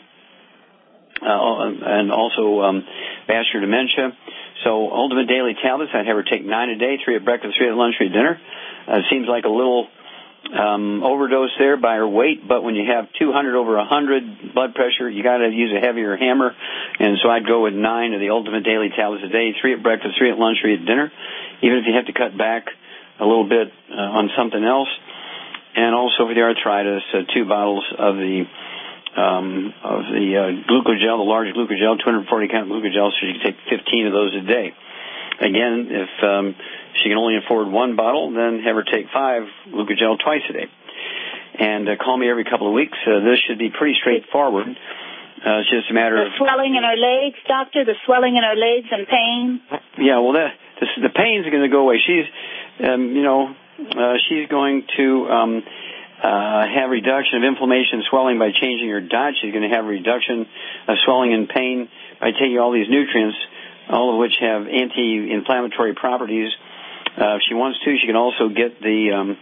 uh, and also um, vascular dementia. So Ultimate Daily tablets, I'd have her take nine a day, three at breakfast, three at lunch, three at dinner. Uh, it seems like a little um, overdose there by her weight, but when you have two hundred over one hundred blood pressure, you got to use a heavier hammer. And so I'd go with nine of the Ultimate Daily tablets a day, three at breakfast, three at lunch, three at dinner, even if you have to cut back a little bit uh, on something else. And also for the arthritis, uh, two bottles of the um, of the uh, glucogel, the large glucogel, two hundred forty count glucogel, so you can take fifteen of those a day. Again, if um, she can only afford one bottle, then have her take five glucogel twice a day. And uh, call me every couple of weeks. Uh, this should be pretty straightforward. Uh, it's just a matter the of... swelling in her legs, doctor, the swelling in her legs and pain. Yeah, well, that, this, the pain's going to go away. She's, um, you know, uh, she's going to um, uh, have reduction of inflammation and swelling by changing her diet. She's going to have a reduction of swelling and pain by taking all these nutrients, all of which have anti-inflammatory properties. Uh, if she wants to, she can also get the um,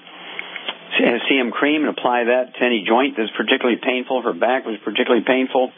C M cream and apply that to any joint that's particularly painful. Her back was particularly painful.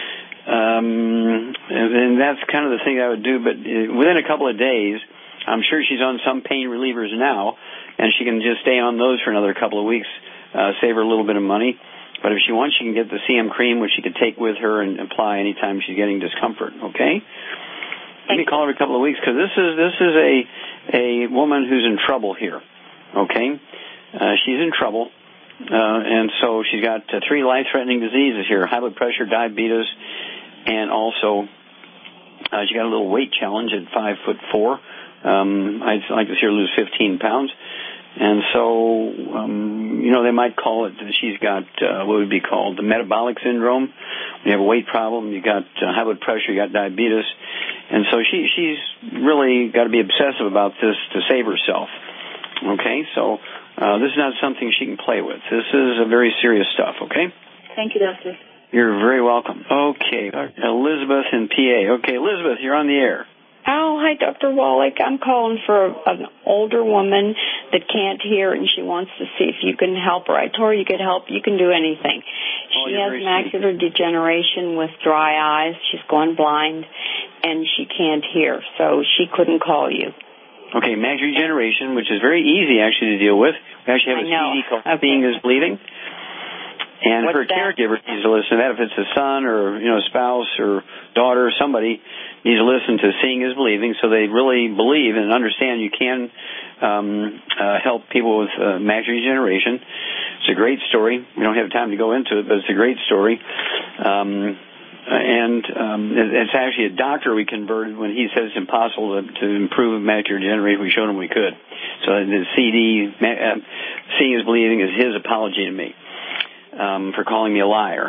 Um, and, and that's kind of the thing I would do. But within a couple of days, I'm sure she's on some pain relievers now, and she can just stay on those for another couple of weeks, uh, save her a little bit of money. But if she wants, she can get the C M cream, which she could take with her and apply anytime she's getting discomfort, okay? Let me call her every couple of weeks, because this is this is a a woman who's in trouble here. Okay, uh, she's in trouble, uh, and so she's got uh, three life-threatening diseases here: high blood pressure, diabetes, and also uh, she got a little weight challenge at five foot four. Um, I'd like to see her lose fifteen pounds, and so um, you know they might call it. She's got uh, what would be called the metabolic syndrome. When you have a weight problem, you got uh, high blood pressure, you got diabetes. And so she she's really got to be obsessive about this to save herself. Okay, so uh, this is not something she can play with. This is a very serious stuff, okay? Thank you, doctor. You're very welcome. Okay, Elizabeth in P A. Okay, Elizabeth, you're on the air. Oh, hi, Doctor Wallach. I'm calling for an older woman that can't hear, and she wants to see if you can help her. I told her you could help. You can do anything. She has macular degeneration with dry eyes. She's gone blind, and she can't hear, so she couldn't call you. Okay, macular degeneration, which is very easy actually to deal with. We actually have a C D called okay. Seeing is Believing. And What's her that? caregiver needs to listen to that. If it's a son or, you know, a spouse or daughter or somebody needs to listen to Seeing is Believing, so they really believe and understand you can um, uh, help people with uh, macular degeneration. It's a great story. We don't have time to go into it, but it's a great story. Um, and um, it's actually a doctor we converted when he says it's impossible to, to improve macular degeneration. We showed him we could. So the C D, uh, Seeing is Believing, is his apology to me um, for calling me a liar.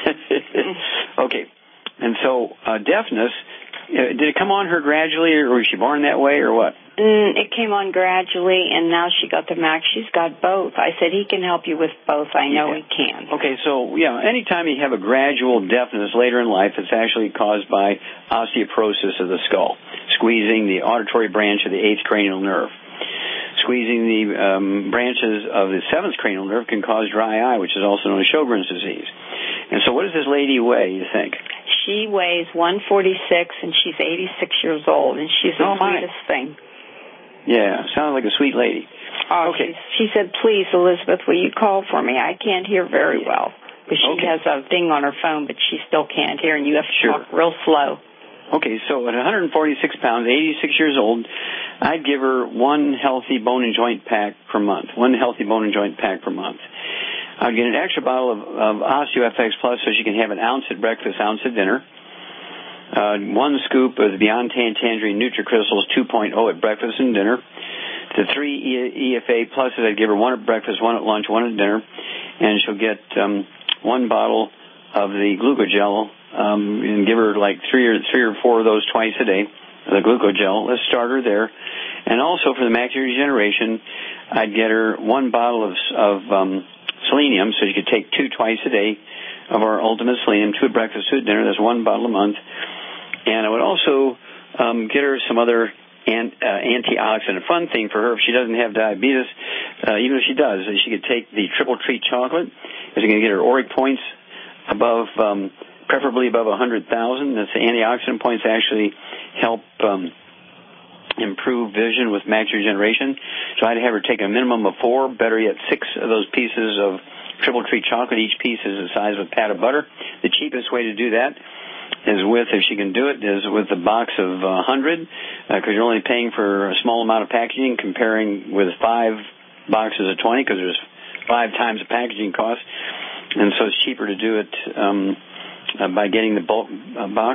Okay. And so uh, deafness, uh, did it come on her gradually, or was she born that way, or what? Mm, it came on gradually, and now she got the Mac. She's got both. I said he can help you with both. I know yeah. he can. Okay, so, yeah, anytime you have a gradual deafness later in life, it's actually caused by osteoporosis of the skull, squeezing the auditory branch of the eighth cranial nerve. Squeezing the um, branches of the seventh cranial nerve can cause dry eye, which is also known as Sjogren's disease. And so what does this lady weigh, you think? She weighs one forty-six, and she's eighty-six years old, and she's the oh, sweetest thing. Yeah, sounds like a sweet lady. Oh, okay. She, she said, please, Elizabeth, will you call for me? I can't hear very well. Because she okay. has a ding on her phone, but she still can't hear, and you have to sure. talk real slow. Okay, so at one forty-six pounds, eighty-six years old, I'd give her one healthy bone and joint pack per month. One healthy bone and joint pack per month. I'd get an extra bottle of, of OsteoFX Plus so she can have an ounce at breakfast, ounce at dinner. Uh, one scoop of the Beyond Tan Tangerine NutriCrystals two point oh at breakfast and dinner. The three E F A Pluses, I'd give her one at breakfast, one at lunch, one at dinner. And she'll get um, one bottle of the Glucogel, um, and give her like three or three or four of those twice a day, the Glucogel. Let's start her there. And also for the macular degeneration, I'd get her one bottle of, of um, selenium, so she could take two twice a day of our Ultimate Selenium, two at breakfast, two at dinner. That's one bottle a month. And I would also um, get her some other an, uh, antioxidant. A fun thing for her, if she doesn't have diabetes, uh, even if she does, she could take the Triple Treat chocolate. It's going to get her auric points above, um, preferably above one hundred thousand. That's the antioxidant points actually help um, improve vision with macular degeneration. So I'd have her take a minimum of four, better yet six of those pieces of Triple Treat chocolate. Each piece is the size of a pat of butter. The cheapest way to do that is with, if she can do it, is with a box of one hundred, because uh, you're only paying for a small amount of packaging, comparing with five boxes of twenty, because there's five times the packaging cost. And so it's cheaper to do it um, uh, by getting the bulk uh, box.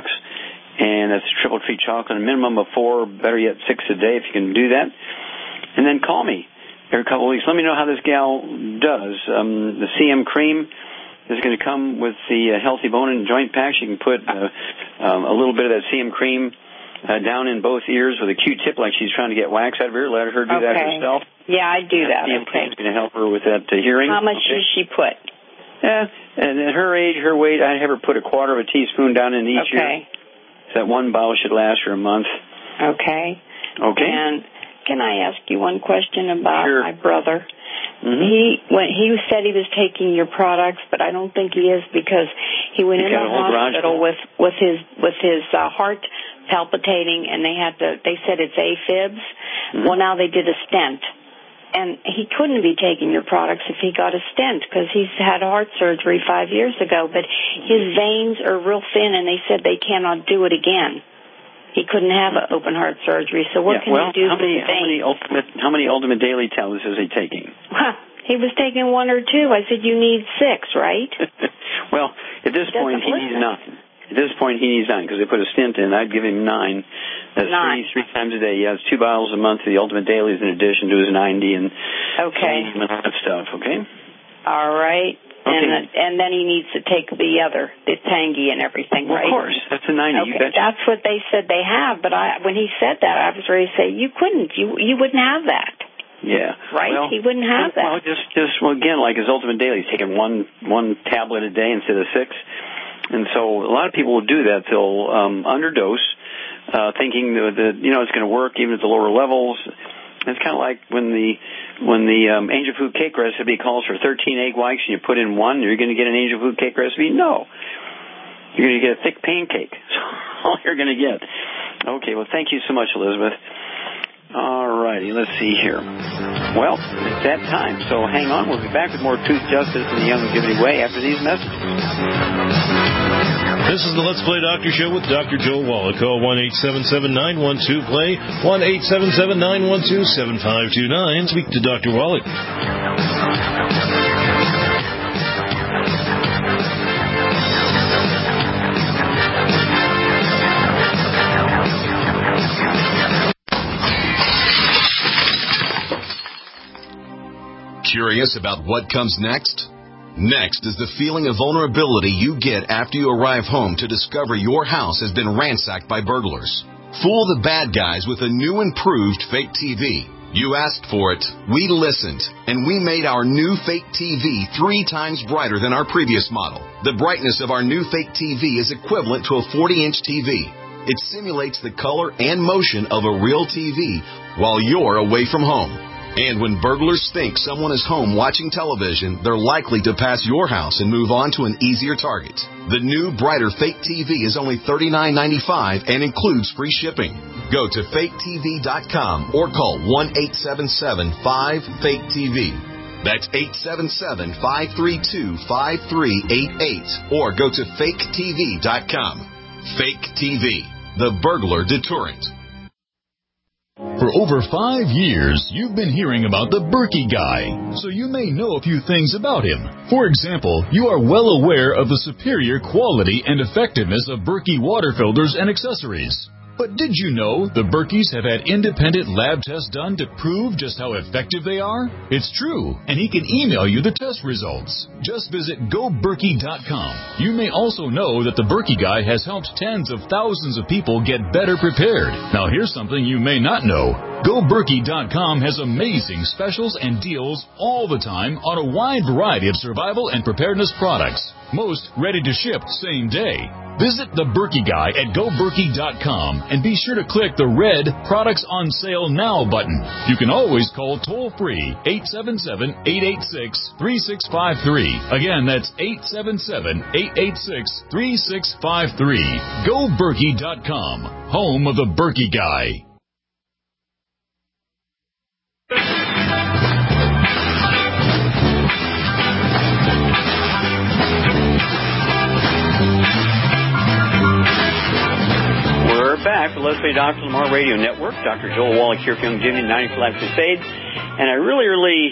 And that's Triple Treat chocolate, a minimum of four, better yet six a day if you can do that. And then call me every couple of weeks. Let me know how this gal does. Um, the C M cream is going to come with the uh, Healthy Bone and Joint Pack. You can put uh, um, a little bit of that C M cream uh, down in both ears with a Q-tip like she's trying to get wax out of her ear. Let her do okay. that herself. Yeah, I do and that. C M okay. cream is going to help her with that uh, hearing. How much okay. does she put? Yeah, and at her age, her weight, I'd have her put a quarter of a teaspoon down in each okay. ear. So that one bottle should last her a month. Okay. Okay. And can I ask you one question about sure. my brother? Mm-hmm. He when he said he was taking your products, but I don't think he is, because he went He's in the hospital garage. with with his with his uh, heart palpitating, and they had to. They said it's AFibs. Mm-hmm. Well, now they did a stent, and he couldn't be taking your products if he got a stent, because he's had heart surgery five years ago. But his veins are real thin, and they said they cannot do it again. He couldn't have an open heart surgery. So what yeah, can well, you do how for many, the how veins? many ultimate how many ultimate daily tablets is he taking? Huh. He was taking one or two. I said, you need six, right? Well, at this he point, he needs nine. At this point, he needs nine, because they put a stent in. I'd give him nine. That's nine. three, three times a day. Yeah, it's two bottles a month of the Ultimate Dailies in addition to his ninety and okay. and all that stuff, okay? All right. Okay. And, and then he needs to take the other, the Tangy and everything, well, right? Of course. That's a ninety. Okay, You bet. that's what they said they have, but I, when he said that, I was ready to say, you couldn't. You you wouldn't have that. Yeah. Right? Well, he wouldn't have that. Well, just, just well, again, like his Ultimate Daily, he's taking one, one tablet a day instead of six. And so a lot of people will do that. They'll um, underdose, uh, thinking that, that, you know, it's going to work even at the lower levels. It's kind of like when the when the um, angel food cake recipe calls for thirteen egg whites and you put in one, you're going to get an angel food cake recipe? No. You're going to get a thick pancake. That's all you're going to get. Okay, well, thank you so much, Elizabeth. All righty, let's see here. Well, it's that time, so hang on. We'll be back with more Truth, Justice, and the Young and Giving Away after these messages. This is the Let's Play Doctor Show with Doctor Joel Wallach. Call one eight seven seven, nine one two, play, one eight seven seven, nine one two, seven five two nine. Speak to Doctor Wallach. Curious about what comes next? Next is the feeling of vulnerability you get after you arrive home to discover your house has been ransacked by burglars. Fool the bad guys with a new improved fake T V. You asked for it, we listened, and we made our new fake T V three times brighter than our previous model. The brightness of our new fake T V is equivalent to a forty-inch T V. It simulates the color and motion of a real T V while you're away from home. And when burglars think someone is home watching television, they're likely to pass your house and move on to an easier target. The new, brighter fake T V is only thirty-nine ninety-five and includes free shipping. Go to fake T V dot com or call one eight seven seven, five, fake T V. That's eight seven seven, five three two, five three eight eight or go to fake T V dot com. Fake T V, the burglar deterrent. For over five years, you've been hearing about the Berkey Guy, so you may know a few things about him. For example, you are well aware of the superior quality and effectiveness of Berkey water filters and accessories. But did you know the Berkeys have had independent lab tests done to prove just how effective they are? It's true, and he can email you the test results. Just visit go berkey dot com. You may also know that the Berkey Guy has helped tens of thousands of people get better prepared. Now here's something you may not know. go berkey dot com has amazing specials and deals all the time on a wide variety of survival and preparedness products. Most ready to ship same day. Visit the Berkey Guy at go berkey dot com and be sure to click the red Products on Sale Now button. You can always call toll-free eight seven seven, eight eight six, three six five three. Again, that's eight seven seven, eight eight six, three six five three. go berkey dot com, home of the Berkey Guy. We're back with Let's Play Doctor Lamar Radio Network. Doctor Joel Wallach here from Jimmy ninety for Life Crusade. And I really, really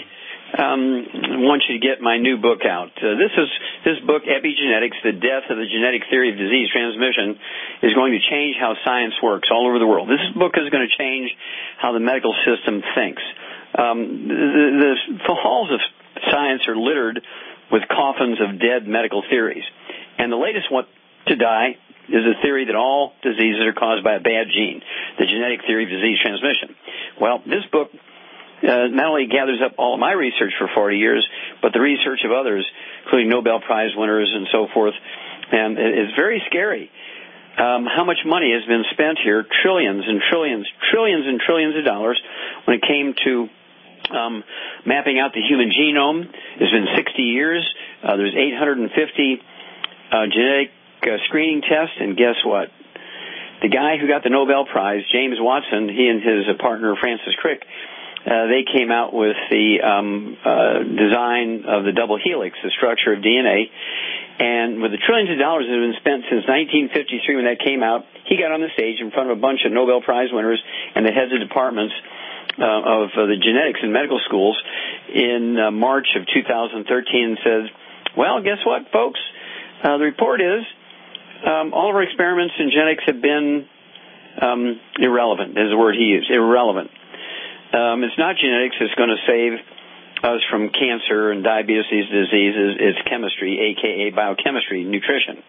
um, want you to get my new book out. Uh, this is this book, Epigenetics, The Death of the Genetic Theory of Disease Transmission, is going to change how science works all over the world. This book is going to change how the medical system thinks. Um, the, the, the halls of science are littered with coffins of dead medical theories. And the latest one to die is a theory that all diseases are caused by a bad gene, the genetic theory of disease transmission. Well, this book uh, not only gathers up all of my research for forty years, but the research of others, including Nobel Prize winners and so forth. And it's very scary um, how much money has been spent here, trillions and trillions, trillions and trillions of dollars when it came to um, mapping out the human genome. It's been sixty years. Uh, there's eight hundred fifty uh, genetic uh, screening tests, and guess what? The guy who got the Nobel Prize, James Watson, he and his uh, partner Francis Crick, uh, they came out with the um, uh, design of the double helix, the structure of D N A. And with the trillions of dollars that have been spent since nineteen fifty-three when that came out, he got on the stage in front of a bunch of Nobel Prize winners and the heads of departments uh, of uh, the genetics in medical schools in uh, March of two thousand thirteen and says, well, guess what, folks? Uh, the report is um, all of our experiments in genetics have been um, irrelevant, is the word he used, irrelevant. Um, it's not genetics that's going to save us from cancer and diabetes diseases. It's chemistry, aka biochemistry, nutrition.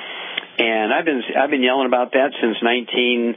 And I've been I've been yelling about that since nineteen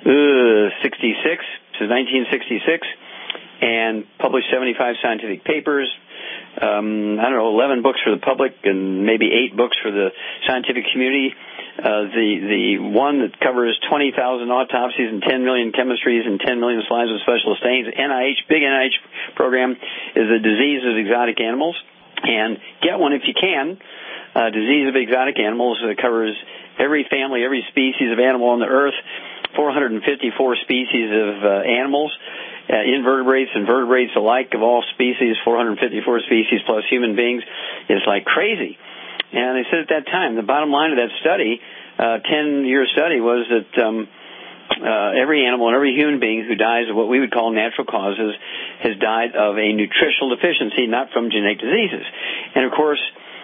sixty-six, since nineteen sixty-six, and published seventy-five scientific papers. um, I don't know, eleven books for the public and maybe eight books for the scientific community. Uh, the the one that covers twenty thousand autopsies and ten million chemistries and ten million slides of special stains, N I H, big N I H program, is the Disease of Exotic Animals. And get one if you can. Uh, Disease of Exotic Animals uh, covers every family, every species of animal on the earth, four hundred fifty-four species of uh, animals, uh, invertebrates and vertebrates alike of all species, four hundred fifty-four species plus human beings. It's like crazy. And they said at that time, the bottom line of that study, uh, ten-year study, was that um, uh, every animal and every human being who dies of what we would call natural causes has died of a nutritional deficiency, not from genetic diseases. And, of course,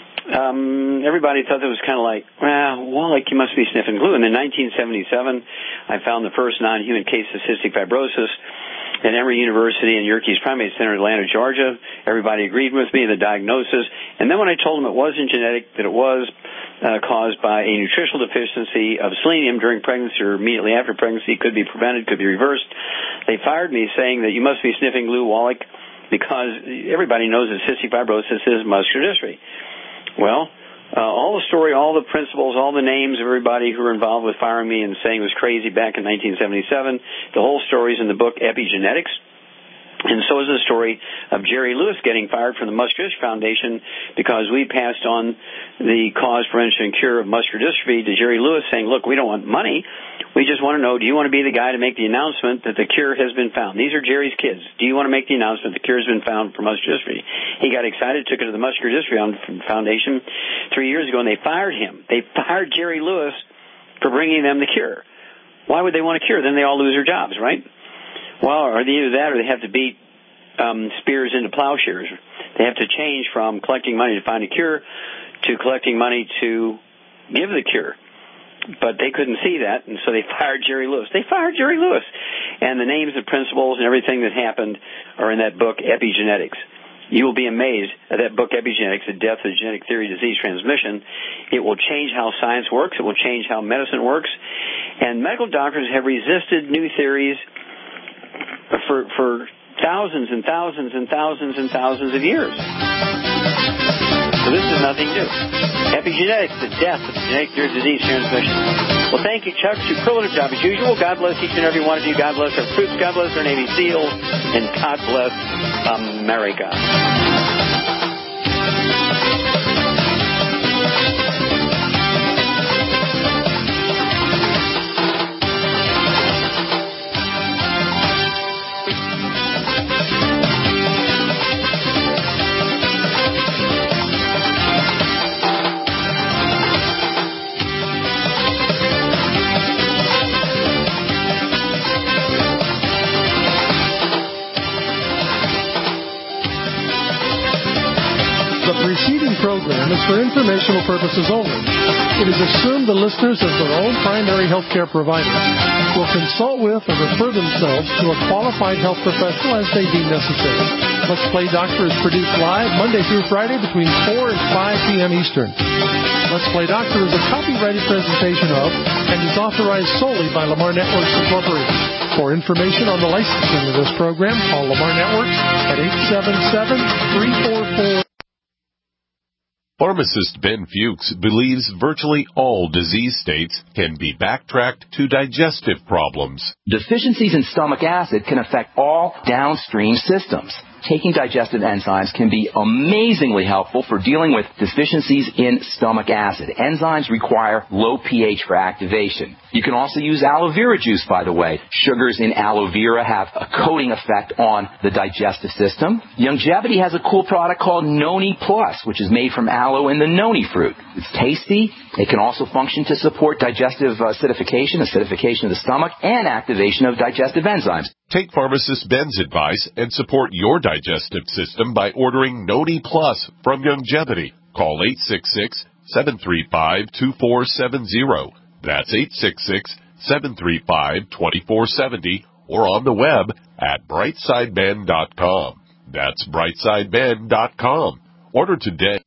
um, everybody thought that was kind of like, well, Wallach, you must be sniffing glue. And in nineteen seventy-seven, I found the first non-human case of cystic fibrosis at Emory University and Yerkes Primate Center in Atlanta, Georgia. Everybody agreed with me, the diagnosis. And then when I told them it wasn't genetic, that it was uh, caused by a nutritional deficiency of selenium during pregnancy or immediately after pregnancy, could be prevented, could be reversed, they fired me saying that you must be sniffing glue, Wallach, because everybody knows that cystic fibrosis is muscular dystrophy. Well, uh, all the story, all the principles, all the names of everybody who were involved with firing me and saying it was crazy back in nineteen seventy-seven, the whole story is in the book Epigenetics. And so is the story of Jerry Lewis getting fired from the Muscular Dystrophy Foundation because we passed on the cause, prevention, and cure of muscular dystrophy to Jerry Lewis saying, look, we don't want money. We just want to know, do you want to be the guy to make the announcement that the cure has been found? These are Jerry's kids. Do you want to make the announcement the cure has been found for muscular dystrophy? He got excited, took it to the Muscular Dystrophy Foundation three years ago, and they fired him. They fired Jerry Lewis for bringing them the cure. Why would they want a cure? Then they all lose their jobs, right? Well, or either that or they have to beat um, spears into plowshares. They have to change from collecting money to find a cure to collecting money to give the cure. But they couldn't see that, and so they fired Jerry Lewis. They fired Jerry Lewis. And the names, the principles, and everything that happened are in that book, Epigenetics. You will be amazed at that book, Epigenetics, The Death of Genetic Theory of Disease Transmission. It will change how science works. It will change how medicine works. And medical doctors have resisted new theories for for thousands and thousands and thousands and thousands of years. So this is nothing new. Epigenetics, The Death of Genetic Theory of Disease Transmission. Well, thank you, Chuck. Superlative job as usual. God bless each and every one of you. God bless our troops. God bless our Navy SEALs. And God bless America. The preceding program is for informational purposes only. It is assumed the listeners, as their own primary health care provider, will consult with or refer themselves to a qualified health professional as they deem necessary. Let's Play Doctor is produced live Monday through Friday between four and five p.m. Eastern. Let's Play Doctor is a copyrighted presentation of and is authorized solely by Lamar Networks Incorporated. For information on the licensing of this program, call Lamar Networks at eight seven seven, three four four Pharmacist Ben Fuchs believes virtually all disease states can be backtracked to digestive problems. Deficiencies in stomach acid can affect all downstream systems. Taking digestive enzymes can be amazingly helpful for dealing with deficiencies in stomach acid. Enzymes require low pH for activation. You can also use aloe vera juice, by the way. Sugars in aloe vera have a coating effect on the digestive system. Youngevity has a cool product called Noni Plus, which is made from aloe and the noni fruit. It's tasty. It can also function to support digestive acidification, acidification of the stomach, and activation of digestive enzymes. Take pharmacist Ben's advice and support your digestive system by ordering Noni Plus from Youngevity. Call eight six six, seven three five, two four seven zero. That's eight six six, seven three five, two four seven zero or on the web at brightside ben dot com. That's brightside ben dot com. Order today.